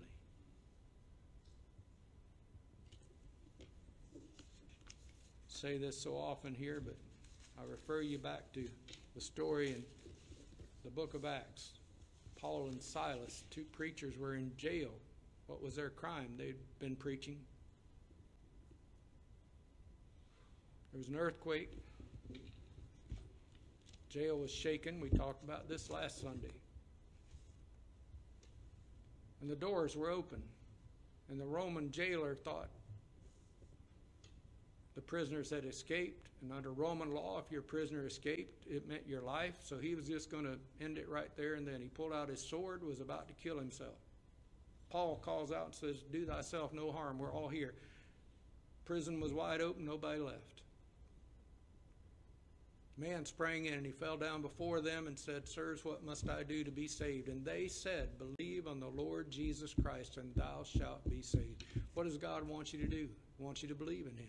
I say this so often here, but I refer you back to the story in the book of Acts. Paul and Silas, two preachers, were in jail. What was their crime? They'd been preaching. There was an earthquake. Jail was shaken. We talked about this last Sunday. And the doors were open. And the Roman jailer thought the prisoners had escaped. And under Roman law, if your prisoner escaped, it meant your life. So he was just going to end it right there and then. He pulled out his sword, was about to kill himself. Paul calls out and says, Do thyself no harm. We're all here. Prison was wide open. Nobody left. Man sprang in and he fell down before them and said, Sirs, what must I do to be saved? And they said, Believe on the Lord Jesus Christ and thou shalt be saved. What does God want you to do? He wants you to believe in him.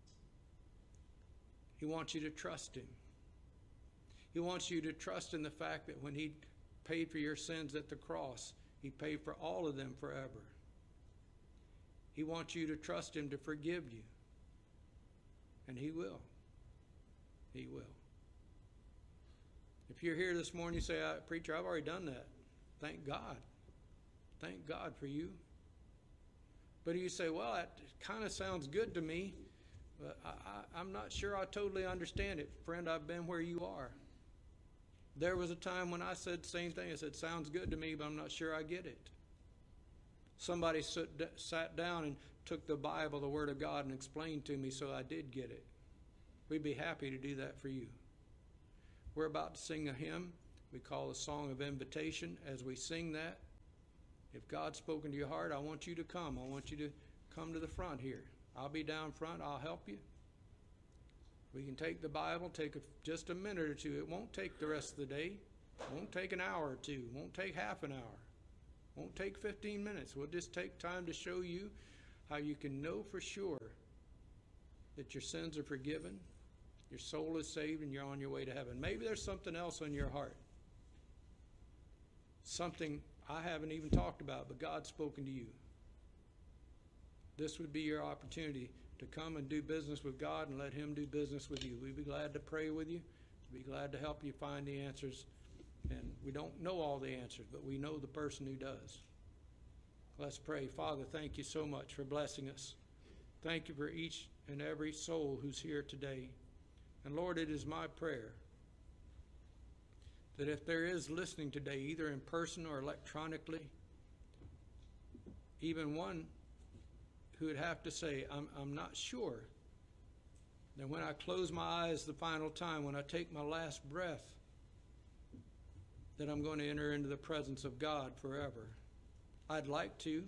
He wants you to trust him. He wants you to trust in the fact that when he paid for your sins at the cross, he paid for all of them forever. He wants you to trust him to forgive you. And he will. He will. If you're here this morning, you say, Preacher, I've already done that. Thank God. Thank God for you. But you say, well, that kind of sounds good to me, but I, I, I'm not sure I totally understand it. Friend, I've been where you are. There was a time when I said the same thing. I said, sounds good to me, but I'm not sure I get it. Somebody sit, sat down and took the Bible, the Word of God, and explained to me, so I did get it. We'd be happy to do that for you. We're about to sing a hymn we call a song of invitation. As we sing that, if God's spoken to your heart, I want you to come. I want you to come to the front here. I'll be down front. I'll help you. We can take the Bible, take a, just a minute or two. It won't take the rest of the day. It won't take an hour or two. It won't take half an hour. It won't take fifteen minutes. We'll just take time to show you how you can know for sure that your sins are forgiven, your soul is saved, and you're on your way to heaven. Maybe there's something else on your heart. Something I haven't even talked about, but God's spoken to you. This would be your opportunity to come and do business with God and let him do business with you. We'd be glad to pray with you. We'd be glad to help you find the answers. And we don't know all the answers, but we know the person who does. Let's pray. Father, thank you so much for blessing us. Thank you for each and every soul who's here today. And Lord, it is my prayer that if there is listening today, either in person or electronically, even one who would have to say, I'm, I'm not sure, that when I close my eyes the final time, when I take my last breath, that I'm going to enter into the presence of God forever. I'd like to.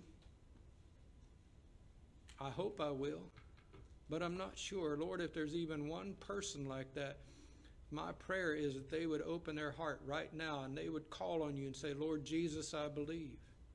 I hope I will. But I'm not sure. Lord, if there's even one person like that, my prayer is that they would open their heart right now and they would call on you and say, Lord Jesus, I believe.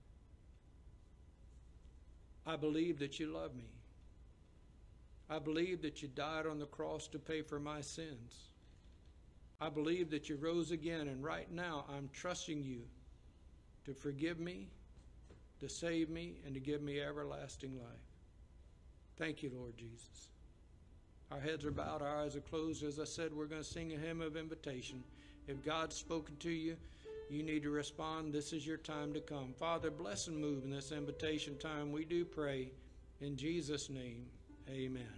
I believe that you love me. I believe that you died on the cross to pay for my sins. I believe that you rose again, and right now I'm trusting you to forgive me, to save me, and to give me everlasting life. Thank you, Lord Jesus. Our heads are bowed, our eyes are closed. As I said, we're going to sing a hymn of invitation. If God's spoken to you, you need to respond. This is your time to come. Father, bless and move in this invitation time. We do pray in Jesus' name. Amen.